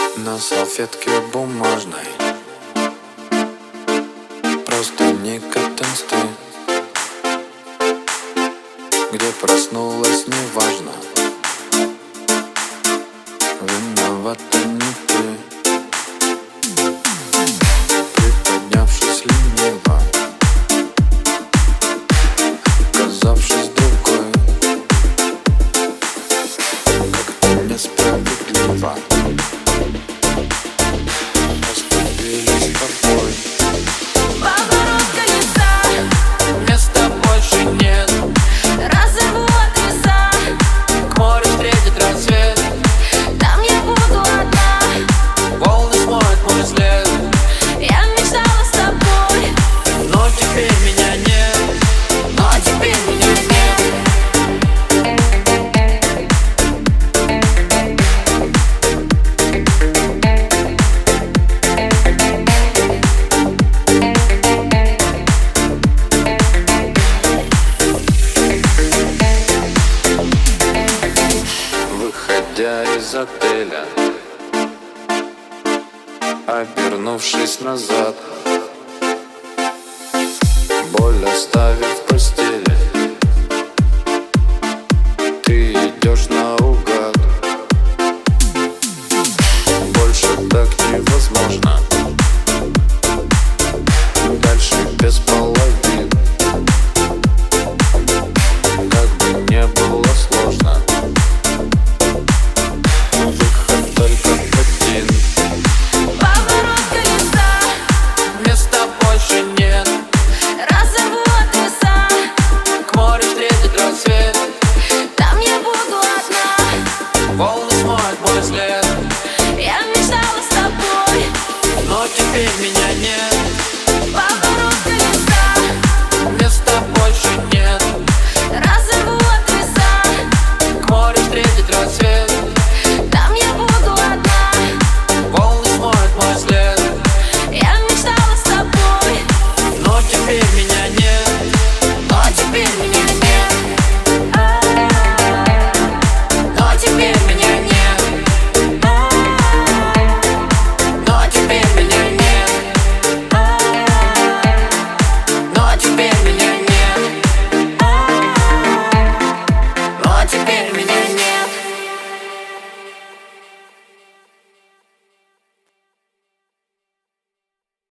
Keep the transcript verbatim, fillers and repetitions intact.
На салфетке бумажной просто никотенсты, где проснулась, неважно, виновата не ты. Приподнявшись лениво, оказавшись другой, как-то несправедливо оступились тобой. Поворот колеса, Места больше нет, разорву адреса, к морю встретит рассвет, там я буду одна. волны смоют мой след, Я мечтала с тобой, но теперь меня нет, но теперь меня нет. выходя из отеля, обернувшись назад, боль оставив в постели, ты идешь наугад. Больше так невозможно, дальше без половин, как бы не было сложно. Выход только один. Поворот колеса, Места больше нет, разорву адреса, к морю встретит рассвет, там я буду одна. волны смоют мой след, Я мечтала с тобой, но теперь меня